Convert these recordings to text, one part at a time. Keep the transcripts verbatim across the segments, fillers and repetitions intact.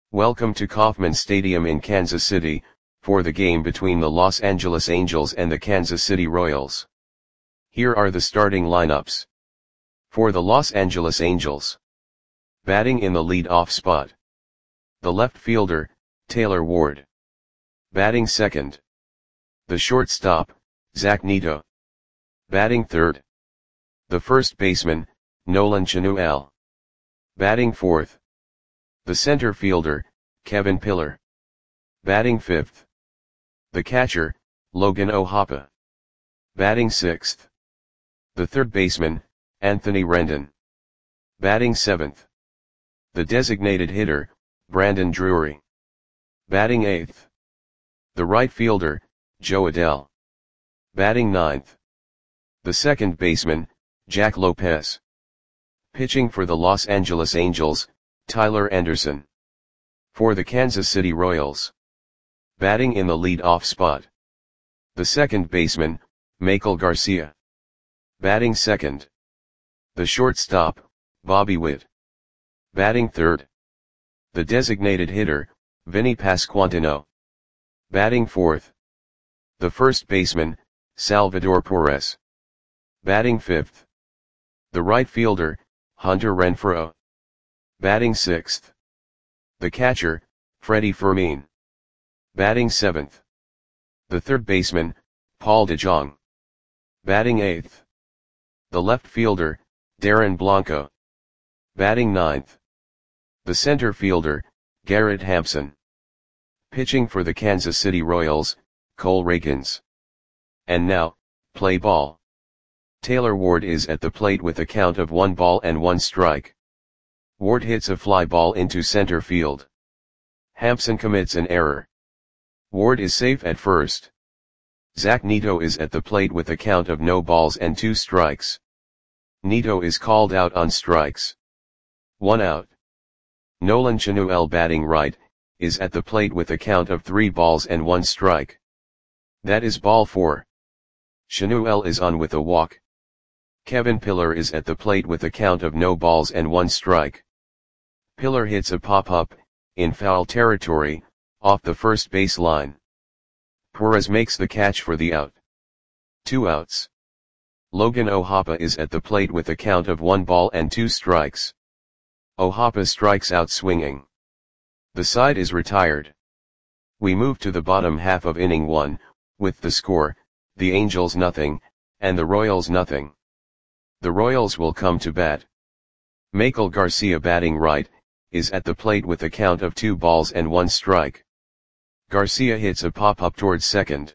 Welcome to Kauffman Stadium in Kansas City, for the game between the Los Angeles Angels and the Kansas City Royals. Here are the starting lineups. For the Los Angeles Angels. Batting in the lead-off spot. The left fielder, Taylor Ward. Batting second. The shortstop, Zach Neto. Batting third. The first baseman, Nolan Chanuel. Batting fourth. The center fielder, Kevin Pillar. Batting fifth. The catcher, Logan O'Hoppe. Batting sixth. The third baseman, Anthony Rendon. Batting seventh. The designated hitter, Brandon Drury. Batting eighth. The right fielder, Jo Adell. Batting ninth. The second baseman, Jack Lopez. Pitching for the Los Angeles Angels, Tyler Anderson. For the Kansas City Royals. Batting in the lead-off spot. The second baseman, Maikel Garcia. Batting second. The shortstop, Bobby Witt. Batting third. The designated hitter, Vinny Pasquantino. Batting fourth. The first baseman, Salvador Perez. Batting fifth. The right fielder, Hunter Renfroe. Batting sixth. The catcher, Freddie Fermin. Batting seventh. The third baseman, Paul DeJong. Batting eighth. The left fielder, Darren Blanco. Batting ninth. The center fielder, Garrett Hampson. Pitching for the Kansas City Royals, Cole Ragans. And now, play ball. Taylor Ward is at the plate with a count of one ball and one strike. Ward hits a fly ball into center field. Hampson commits an error. Ward is safe at first. Zach Neto is at the plate with a count of no balls and two strikes. Neto is called out on strikes. One out. Nolan Chanuel, batting right, is at the plate with a count of three balls and one strike. That is ball four. Chanuel is on with a walk. Kevin Pillar is at the plate with a count of no balls and one strike. Pillar hits a pop-up, in foul territory, off the first base line. Perez makes the catch for the out. Two outs. Logan O'Hoppe is at the plate with a count of one ball and two strikes. O'Hoppe strikes out swinging. The side is retired. We move to the bottom half of inning one, with the score, the Angels nothing, and the Royals nothing. The Royals will come to bat. Maikel Garcia, batting right, is at the plate with a count of two balls and one strike. Garcia hits a pop-up towards second.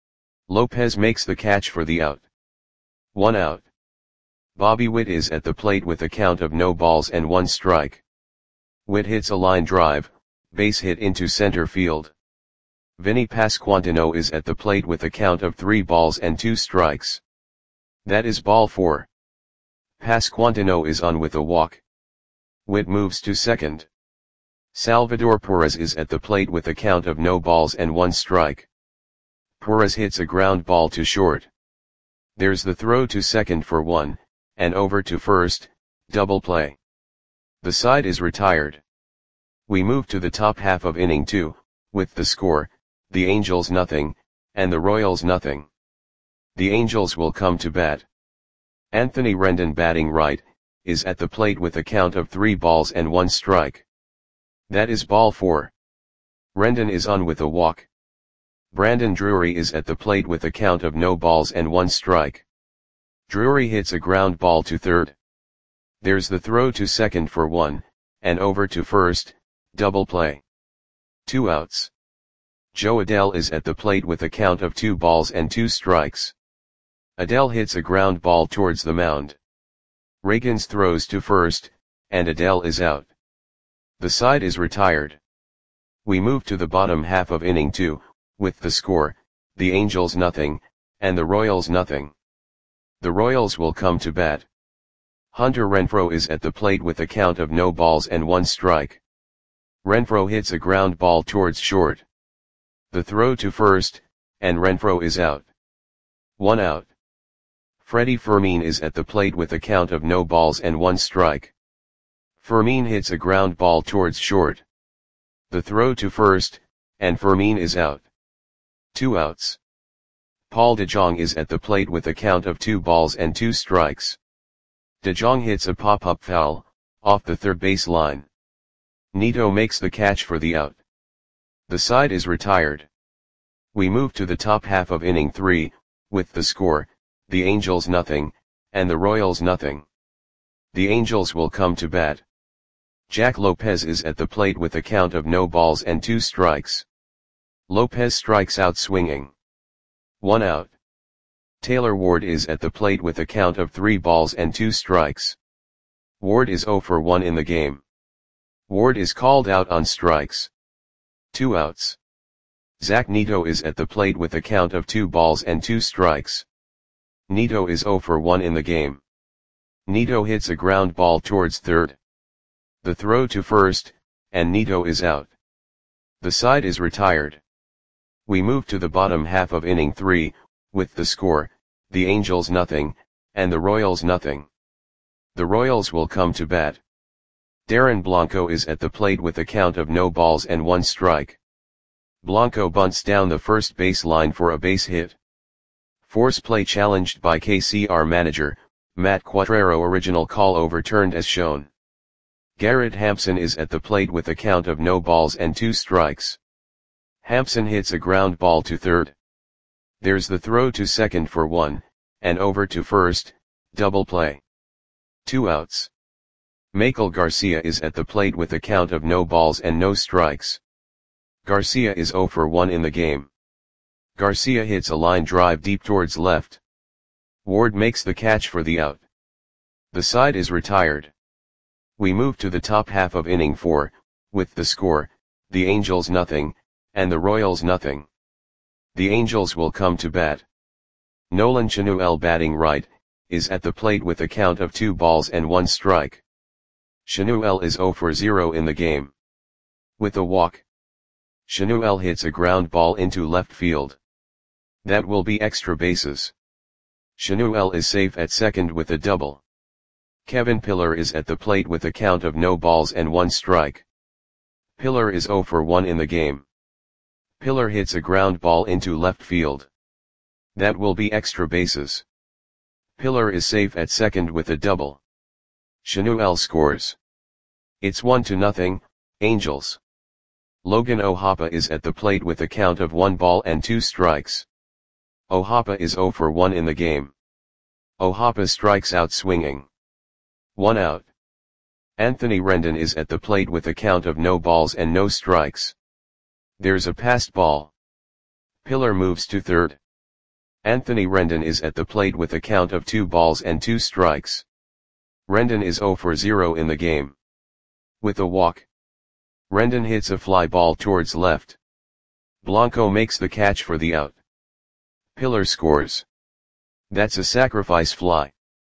Lopez makes the catch for the out. One out. Bobby Witt is at the plate with a count of no balls and one strike. Witt hits a line drive, base hit into center field. Vinny Pasquantino is at the plate with a count of three balls and two strikes. That is ball four. Pasquantino is on with a walk. Witt moves to second. Salvador Perez is at the plate with a count of no balls and one strike. Perez hits a ground ball to short. There's the throw to second for one, and over to first, double play. The side is retired. We move to the top half of inning two, with the score, the Angels nothing, and the Royals nothing. The Angels will come to bat. Anthony Rendon, batting right, is at the plate with a count of three balls and one strike. That is ball four. Rendon is on with a walk. Brandon Drury is at the plate with a count of no balls and one strike. Drury hits a ground ball to third. There's the throw to second for one, and over to first, double play. Two outs. Jo Adell is at the plate with a count of two balls and two strikes. Adell hits a ground ball towards the mound. Ragans throws to first, and Adell is out. The side is retired. We move to the bottom half of inning two, with the score, the Angels nothing, and the Royals nothing. The Royals will come to bat. Hunter Renfroe is at the plate with a count of no balls and one strike. Renfroe hits a ground ball towards short. The throw to first, and Renfroe is out. One out. Freddie Fermin is at the plate with a count of no balls and one strike. Fermin hits a ground ball towards short. The throw to first, and Fermin is out. Two outs. Paul de Jong is at the plate with a count of two balls and two strikes. De Jong hits a pop-up foul, off the third base line. Nito makes the catch for the out. The side is retired. We move to the top half of inning three, with the score, the Angels nothing, and the Royals nothing. The Angels will come to bat. Jack Lopez is at the plate with a count of no balls and two strikes. Lopez strikes out swinging. One out. Taylor Ward is at the plate with a count of three balls and two strikes. Ward is oh for one in the game. Ward is called out on strikes. Two outs. Zach Neto is at the plate with a count of two balls and two strikes. Neto is oh for one in the game. Neto hits a ground ball towards third. The throw to first, and Neto is out. The side is retired. We move to the bottom half of inning three, with the score, the Angels nothing, and the Royals nothing. The Royals will come to bat. Darren Blanco is at the plate with a count of no balls and one strike. Blanco bunts down the first base line for a base hit. Force play challenged by K C R manager, Matt Quatraro. Original call overturned as shown. Garrett Hampson is at the plate with a count of no balls and two strikes. Hampson hits a ground ball to third. There's the throw to second for one, and over to first, double play. Two outs. Michael Garcia is at the plate with a count of no balls and no strikes. Garcia is oh for one in the game. Garcia hits a line drive deep towards left. Ward makes the catch for the out. The side is retired. We move to the top half of inning four, with the score, the Angels nothing, and the Royals nothing. The Angels will come to bat. Nolan Chanuel, batting right, is at the plate with a count of two balls and one strike. Chanuel is oh for zero in the game. With a walk. Chanuel hits a ground ball into left field. That will be extra bases. Chanuel is safe at second with a double. Kevin Pillar is at the plate with a count of no balls and one strike. Pillar is oh for one in the game. Pillar hits a ground ball into left field. That will be extra bases. Pillar is safe at second with a double. Chanuel scores. It's one to nothing, Angels. Logan O'Hoppe is at the plate with a count of one ball and two strikes. O'Hoppe is oh for one in the game. O'Hoppe strikes out swinging. One out. Anthony Rendon is at the plate with a count of no balls and no strikes. There's a passed ball. Pillar moves to third. Anthony Rendon is at the plate with a count of two balls and two strikes. Rendon is oh for zero in the game. With a walk. Rendon hits a fly ball towards left. Blanco makes the catch for the out. Pillar scores. That's a sacrifice fly.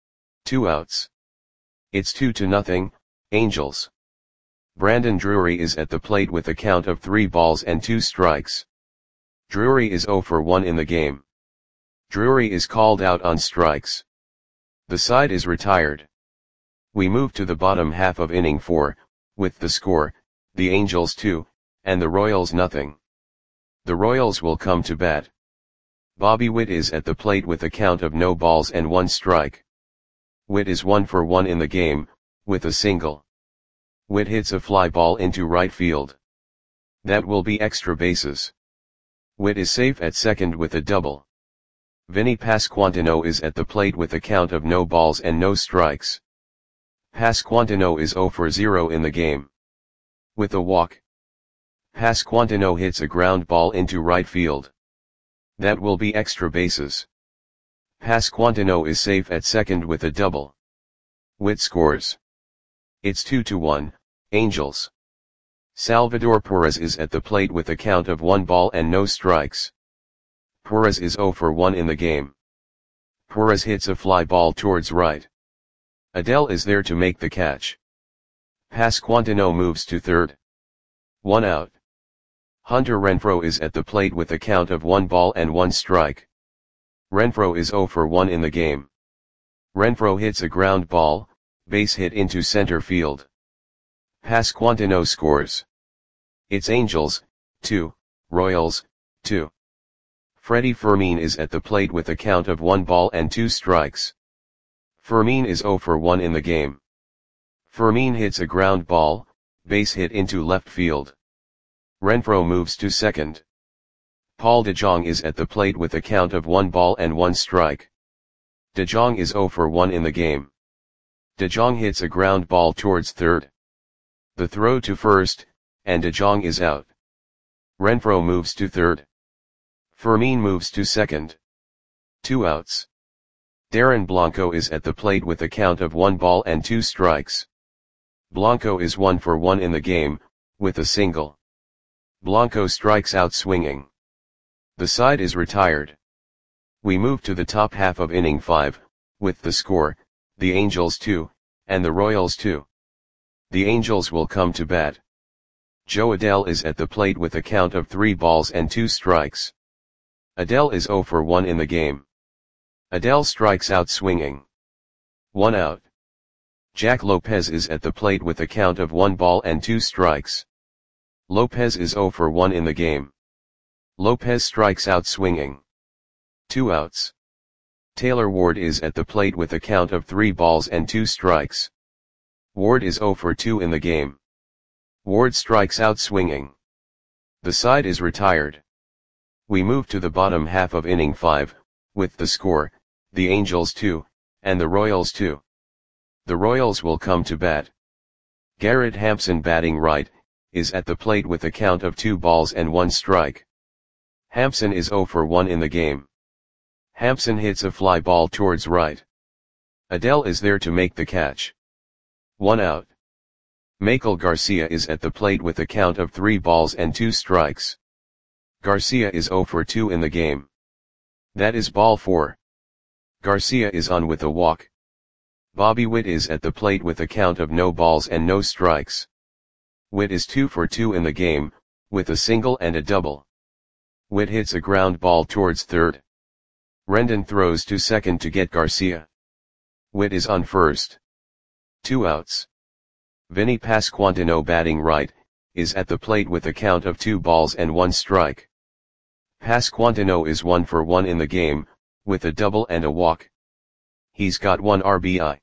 Two outs. It's two to nothing, Angels. Brandon Drury is at the plate with a count of three balls and two strikes. Drury is oh for one in the game. Drury is called out on strikes. The side is retired. We move to the bottom half of inning four, with the score, the Angels two, and the Royals nothing. The Royals will come to bat. Bobby Witt is at the plate with a count of no balls and one strike. Witt is one for one in the game, with a single. Witt hits a fly ball into right field. That will be extra bases. Witt is safe at second with a double. Vinny Pasquantino is at the plate with a count of no balls and no strikes. Pasquantino is oh for zero in the game. With a walk. Pasquantino hits a ground ball into right field. That will be extra bases. Pasquantino is safe at second with a double. Witt scores. It's two to one, Angels. Salvador Perez is at the plate with a count of one ball and no strikes. Perez is oh for one in the game. Perez hits a fly ball towards right. Adele is there to make the catch. Pasquantino moves to third. One out. Hunter Renfroe is at the plate with a count of one ball and one strike. Renfroe is oh for one in the game. Renfroe hits a ground ball, base hit into center field. Pasquantino scores. It's Angels, two, Royals, two. Freddie Fermin is at the plate with a count of one ball and two strikes. Fermin is zero for one in the game. Fermin hits a ground ball, base hit into left field. Renfroe moves to second. Paul DeJong is at the plate with a count of one ball and one strike. DeJong is zero for one in the game. DeJong hits a ground ball towards third. The throw to first, and DeJong is out. Renfroe moves to third. Fermin moves to second. Two outs. Darren Blanco is at the plate with a count of one ball and two strikes. Blanco is one for one in the game, with a single. Blanco strikes out swinging. The side is retired. We move to the top half of inning five, with the score, the Angels two, and the Royals two. The Angels will come to bat. Joe Adell is at the plate with a count of three balls and two strikes. Adell is zero for one in the game. Adell strikes out swinging. One out. Jack Lopez is at the plate with a count of one ball and two strikes. Lopez is zero for one in the game. Lopez strikes out swinging. Two outs. Taylor Ward is at the plate with a count of three balls and two strikes. Ward is zero for two in the game. Ward strikes out swinging. The side is retired. We move to the bottom half of inning five, with the score, the Angels two, and the Royals two. The Royals will come to bat. Garrett Hampson, batting right, is at the plate with a count of two balls and one strike. Hampson is zero for one in the game. Hampson hits a fly ball towards right. Adell is there to make the catch. One out. Michael Garcia is at the plate with a count of three balls and two strikes. Garcia is zero for two in the game. That is ball four. Garcia is on with a walk. Bobby Witt is at the plate with a count of no balls and no strikes. Witt is two for two in the game, with a single and a double. Witt hits a ground ball towards third. Rendon throws to second to get Garcia. Witt is on first. Two outs. Vinny Pasquantino, batting right, is at the plate with a count of two balls and one strike. Pasquantino is one for one in the game, with a double and a walk. He's got one R B I.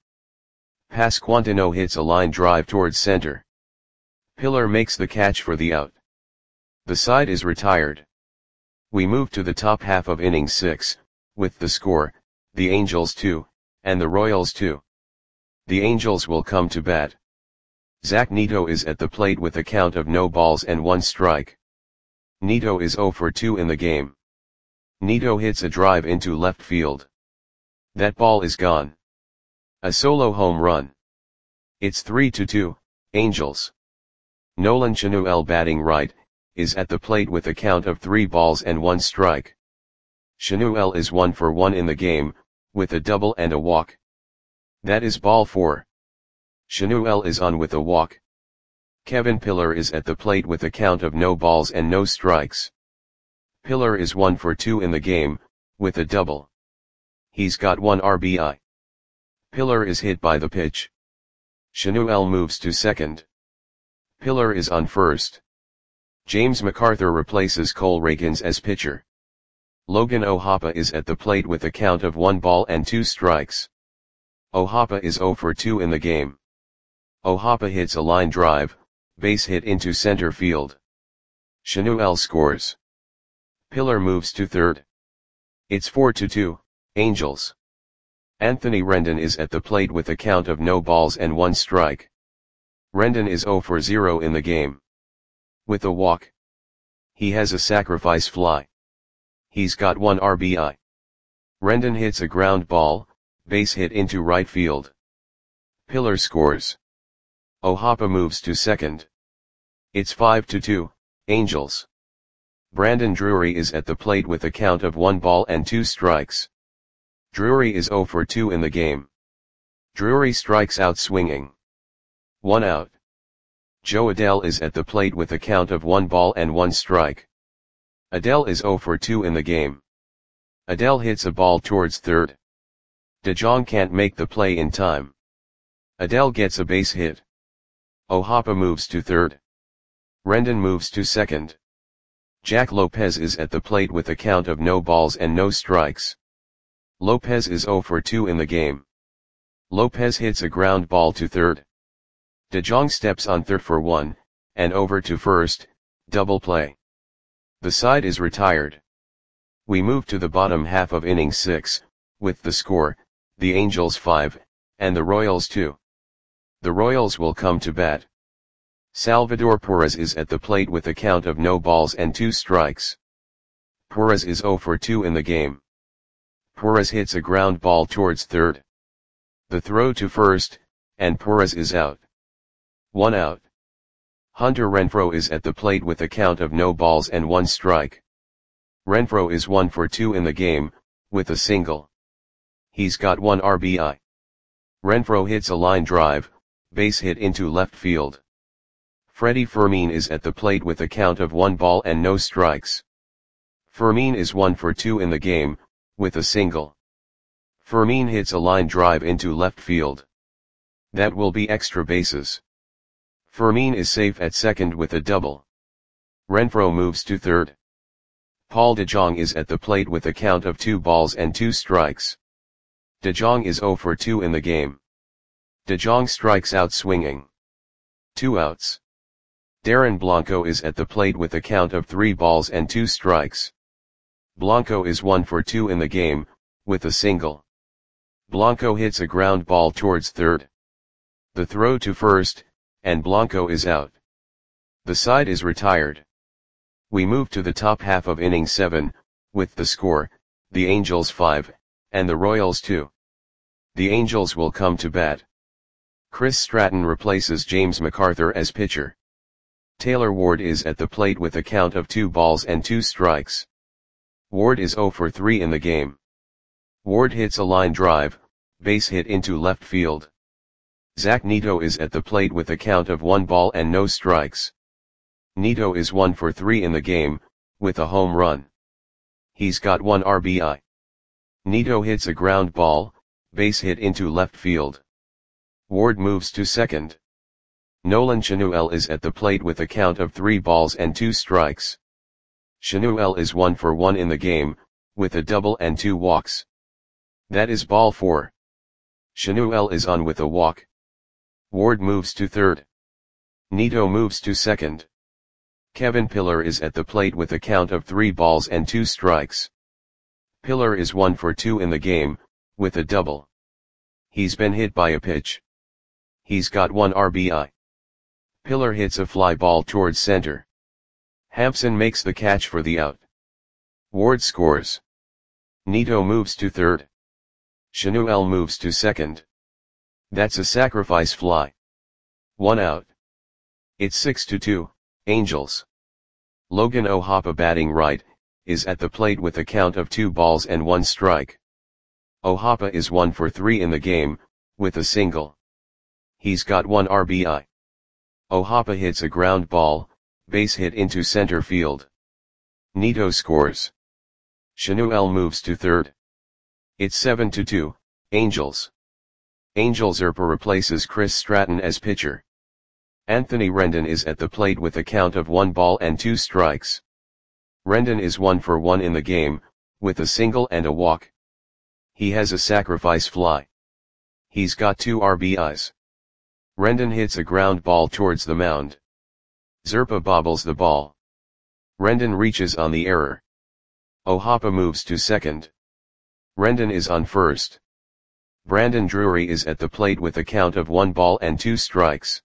Pasquantino hits a line drive towards center. Pillar makes the catch for the out. The side is retired. We move to the top half of inning six, with the score, the Angels two, and the Royals two. The Angels will come to bat. Zach Neto is at the plate with a count of no balls and one strike. Neto is zero for two in the game. Neto hits a drive into left field. That ball is gone. A solo home run. It's three to two, Angels. Nolan Chanuel, batting right, is at the plate with a count of three balls and one strike. Chanuel is one for one in the game, with a double and a walk. That is ball four. Chanuel is on with a walk. Kevin Pillar is at the plate with a count of no balls and no strikes. Pillar is one for two in the game, with a double. He's got one R B I. Pillar is hit by the pitch. Chanuel moves to second. Pillar is on first. James MacArthur replaces Cole Reagans as pitcher. Logan O'Hoppe is at the plate with a count of one ball and two strikes. O'Hoppe is zero for two in the game. O'Hoppe hits a line drive, base hit into center field. Chanuel scores. Pillar moves to third. It's four to two, Angels. Anthony Rendon is at the plate with a count of no balls and one strike. Rendon is zero for zero in the game. With a walk. He has a sacrifice fly. He's got one R B I. Rendon hits a ground ball, base hit into right field. Pillar scores. O'Hoppe moves to second. It's five to two, Angels. Brandon Drury is at the plate with a count of one ball and two strikes. Drury is zero for two in the game. Drury strikes out swinging. One out. Joe Adell is at the plate with a count of one ball and one strike. Adell is zero for two in the game. Adell hits a ball towards third. DeJong can't make the play in time. Adell gets a base hit. O'Hoppe moves to third. Rendon moves to second. Jack Lopez is at the plate with a count of no balls and no strikes. Lopez is zero for two in the game. Lopez hits a ground ball to third. De Jong steps on third for one, and over to first, double play. The side is retired. We move to the bottom half of inning six, with the score, the Angels five, and the Royals two. The Royals will come to bat. Salvador Perez is at the plate with a count of no balls and two strikes. Perez is zero for two in the game. Perez hits a ground ball towards third. The throw to first, and Perez is out. One out. Hunter Renfroe is at the plate with a count of no balls and one strike. Renfroe is one for two in the game, with a single. He's got one R B I. Renfroe hits a line drive, base hit into left field. Freddie Fermin is at the plate with a count of one ball and no strikes. Fermin is one for two in the game, with a single. Fermin hits a line drive into left field. That will be extra bases. Fermin is safe at second with a double. Renfroe moves to third. Paul De Jong is at the plate with a count of two balls and two strikes. De Jong is zero for two in the game. De Jong strikes out swinging. Two outs. Darren Blanco is at the plate with a count of three balls and two strikes. Blanco is one for two in the game, with a single. Blanco hits a ground ball towards third. The throw to first, and Blanco is out. The side is retired. We move to the top half of inning seven, with the score, the Angels five, and the Royals two. The Angels will come to bat. Chris Stratton replaces James MacArthur as pitcher. Taylor Ward is at the plate with a count of two balls and two strikes. Ward is zero for three in the game. Ward hits a line drive, base hit into left field. Zach Neto is at the plate with a count of one ball and no strikes. Neto is one for three in the game, with a home run. He's got one R B I. Neto hits a ground ball, base hit into left field. Ward moves to second. Nolan Chanuel is at the plate with a count of three balls and two strikes. Chanuel is one for one in the game, with a double and two walks. That is ball four. Chanuel is on with a walk. Ward moves to third. Neto moves to second. Kevin Pillar is at the plate with a count of three balls and two strikes. Pillar is one for two in the game, with a double. He's been hit by a pitch. He's got one R B I. Pillar hits a fly ball towards center. Hampson makes the catch for the out. Ward scores. Neto moves to third. Chanuel moves to second. That's a sacrifice fly. One out. It's six to two, Angels. Logan O'Hoppe, batting right, is at the plate with a count of two balls and one strike. O'Hoppe is one for three in the game, with a single. He's got one R B I. O'Hoppe hits a ground ball, base hit into center field. Neto scores. Chanuel moves to third. It's seven to two, Angels. Angel Zerpa replaces Chris Stratton as pitcher. Anthony Rendon is at the plate with a count of one ball and two strikes. Rendon is one for one in the game, with a single and a walk. He has a sacrifice fly. He's got two R B Is. Rendon hits a ground ball towards the mound. Zerpa bobbles the ball. Rendon reaches on the error. O'Hoppe moves to second. Rendon is on first. Brandon Drury is at the plate with a count of one ball and two strikes.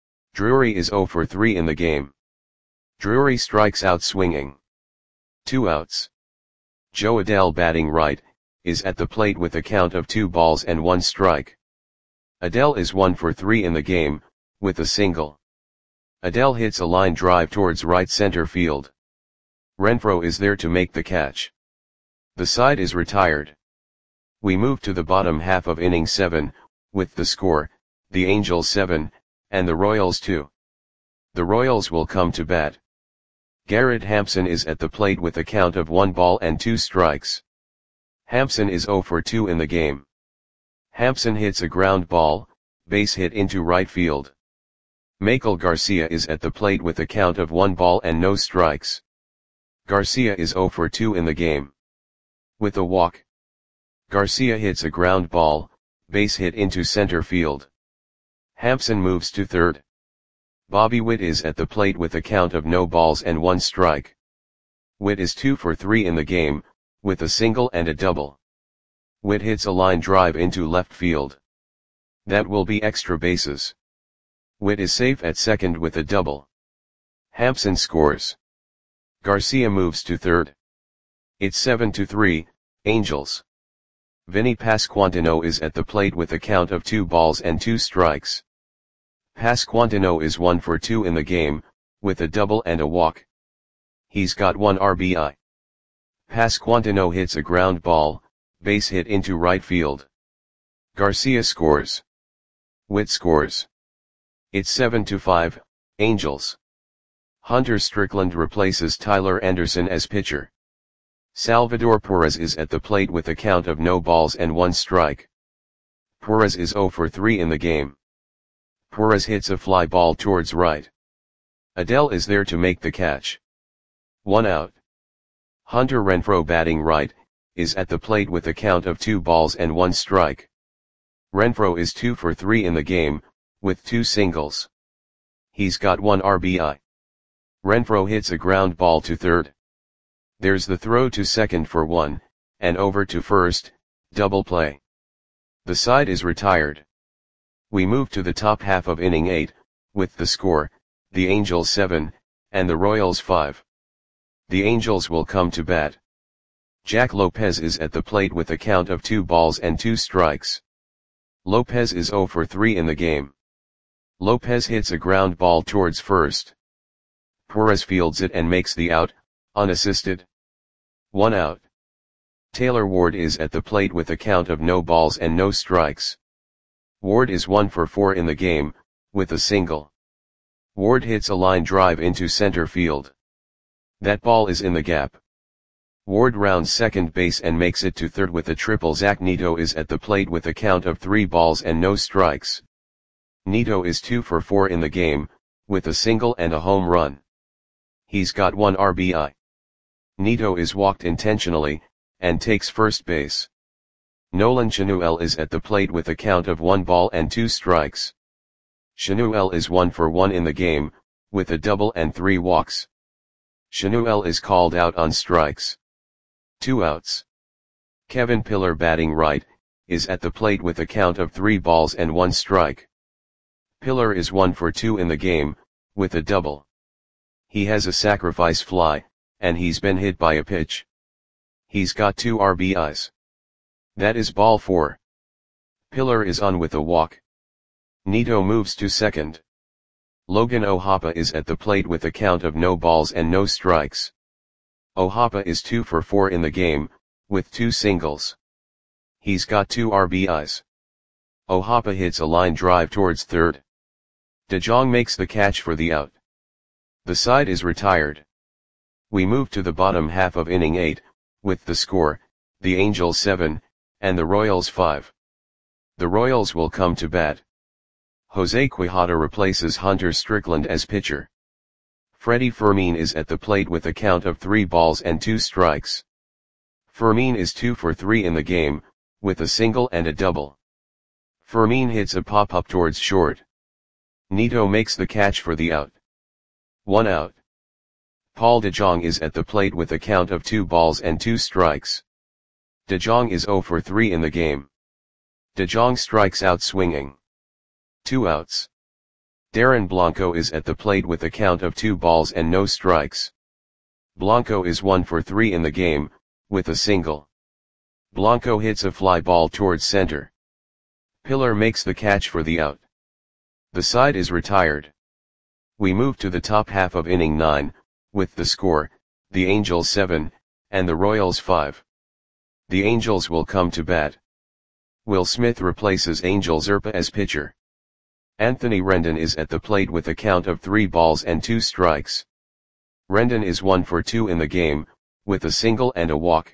Drury is zero for three in the game. Drury strikes out swinging. Two outs. Joe Adell, batting right, is at the plate with a count of two balls and one strike. Adell is one for three in the game, with a single. Adell hits a line drive towards right center field. Renfroe is there to make the catch. The side is retired. We move to the bottom half of inning seven, with the score, the Angels seven, and the Royals two. The Royals will come to bat. Garrett Hampson is at the plate with a count of one ball and two strikes. Hampson is zero for two in the game. Hampson hits a ground ball, base hit into right field. Michael Garcia is at the plate with a count of one ball and no strikes. Garcia is zero for two in the game. With a walk, Garcia hits a ground ball, base hit into center field. Hampson moves to third. Bobby Witt is at the plate with a count of no balls and one strike. Witt is two for three in the game, with a single and a double. Witt hits a line drive into left field. That will be extra bases. Witt is safe at second with a double. Hampson scores. Garcia moves to third. It's seven to three, Angels. Vinny Pasquantino is at the plate with a count of two balls and two strikes. Pasquantino is one for two in the game, with a double and a walk. He's got one R B I. Pasquantino hits a ground ball, base hit into right field. Garcia scores. Witt scores. It's seven to five, Angels. Hunter Strickland replaces Tyler Anderson as pitcher. Salvador Perez is at the plate with a count of no balls and one strike. Perez is zero for three in the game. Perez hits a fly ball towards right. Adell is there to make the catch. One out. Hunter Renfroe, batting right, is at the plate with a count of two balls and one strike. Renfroe is two for three in the game, with two singles. He's got one R B I. Renfroe hits a ground ball to third. There's the throw to second for one, and over to first, double play. The side is retired. We move to the top half of inning eight, with the score, the Angels seven, and the Royals five. The Angels will come to bat. Jack Lopez is at the plate with a count of two balls and two strikes. Lopez is zero for three in the game. Lopez hits a ground ball towards first. Perez fields it and makes the out, unassisted. One out. Taylor Ward is at the plate with a count of no balls and no strikes. Ward is one for four in the game, with a single. Ward hits a line drive into center field. That ball is in the gap. Ward rounds second base and makes it to third with a triple. Zach Neto is at the plate with a count of three balls and no strikes. Neto is two for four in the game, with a single and a home run. He's got one R B I. Neto is walked intentionally, and takes first base. Nolan Chanuel is at the plate with a count of one ball and two strikes. Chanuel is one for one in the game, with a double and three walks. Chanuel is called out on strikes. Two outs. Kevin Pillar, batting right, is at the plate with a count of three balls and one strike. Pillar is one for two in the game, with a double. He has a sacrifice fly, and he's been hit by a pitch. He's got two R B Is. That is ball four. Pillar is on with a walk. Neto moves to second. Logan O'Hoppe is at the plate with a count of no balls and no strikes. O'Hoppe is two for four in the game, with two singles. He's got two R B Is. O'Hoppe hits a line drive towards third. DeJong makes the catch for the out. The side is retired. We move to the bottom half of inning eight, with the score, the Angels seven, and the Royals five. The Royals will come to bat. Jose Quijada replaces Hunter Strickland as pitcher. Freddie Fermin is at the plate with a count of three balls and two strikes. Fermin is two for three in the game, with a single and a double. Fermin hits a pop-up towards short. Neto makes the catch for the out. One out. Paul DeJong is at the plate with a count of two balls and two strikes. DeJong is zero for three in the game. DeJong strikes out swinging. Two outs. Darren Blanco is at the plate with a count of two balls and no strikes. Blanco is one for three in the game, with a single. Blanco hits a fly ball towards center. Pillar makes the catch for the out. The side is retired. We move to the top half of inning nine, with the score, the Angels seven, and the Royals five. The Angels will come to bat. Will Smith replaces Angel Zerpa as pitcher. Anthony Rendon is at the plate with a count of three balls and two strikes. Rendon is one for two in the game, with a single and a walk.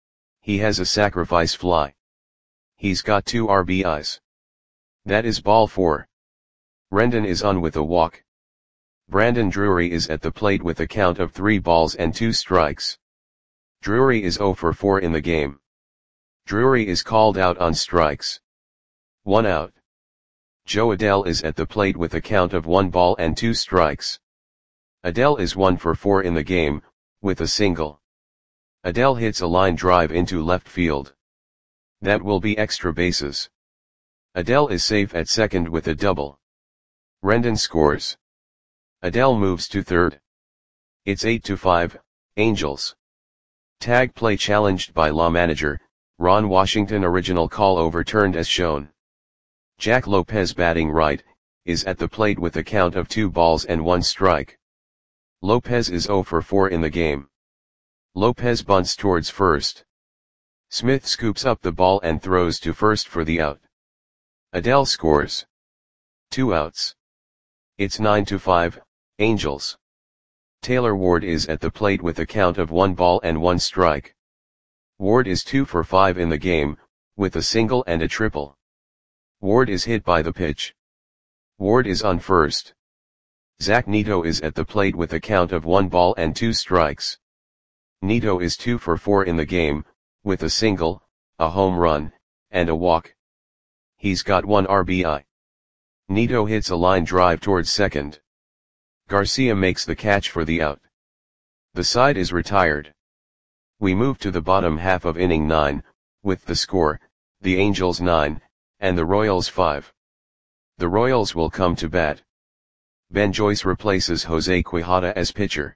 He has a sacrifice fly. He's got two R B Is. That is ball four. Rendon is on with a walk. Brandon Drury is at the plate with a count of three balls and two strikes. Drury is zero for four in the game. Drury is called out on strikes. One out. Jo Adell is at the plate with a count of one ball and two strikes. Adell is one for four in the game, with a single. Adell hits a line drive into left field. That will be extra bases. Adell is safe at second with a double. Rendon scores. Adell moves to third. It's eight to five, Angels. Tag play challenged by law manager, Ron Washington. Original call overturned as shown. Jack Lopez batting right, is at the plate with a count of two balls and one strike. Lopez is zero for four in the game. Lopez bunts towards first. Smith scoops up the ball and throws to first for the out. Adell scores. Two outs. It's nine to five, Angels. Taylor Ward is at the plate with a count of one ball and one strike. Ward is two for five in the game, with a single and a triple. Ward is hit by the pitch. Ward is on first. Zach Neto is at the plate with a count of one ball and two strikes. Neto is two for four in the game, with a single, a home run, and a walk. He's got one R B I. Neto hits a line drive towards second. Garcia makes the catch for the out. The side is retired. We move to the bottom half of inning nine, with the score, the Angels nine, and the Royals five. The Royals will come to bat. Ben Joyce replaces Jose Quijada as pitcher.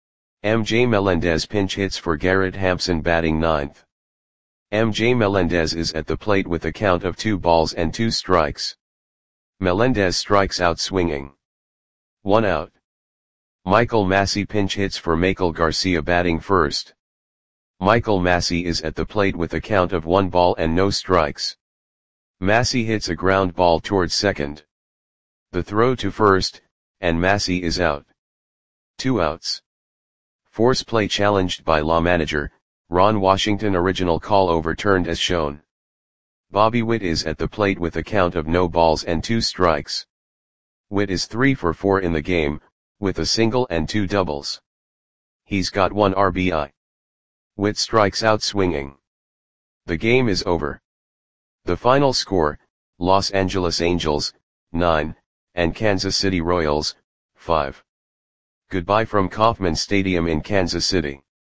M J Melendez pinch hits for Garrett Hampson batting ninth. M J Melendez is at the plate with a count of two balls and two strikes. Melendez strikes out swinging. One out. Michael Massey pinch hits for Michael Garcia batting first. Michael Massey is at the plate with a count of one ball and no strikes. Massey hits a ground ball towards second. The throw to first, and Massey is out. Two outs. Force play challenged by law manager, Ron Washington. Original call overturned as shown. Bobby Witt is at the plate with a count of no balls and two strikes. Witt is three for four in the game, with a single and two doubles. He's got one R B I. Witt strikes out swinging. The game is over. The final score, Los Angeles Angels, nine, and Kansas City Royals, five. Goodbye from Kauffman Stadium in Kansas City.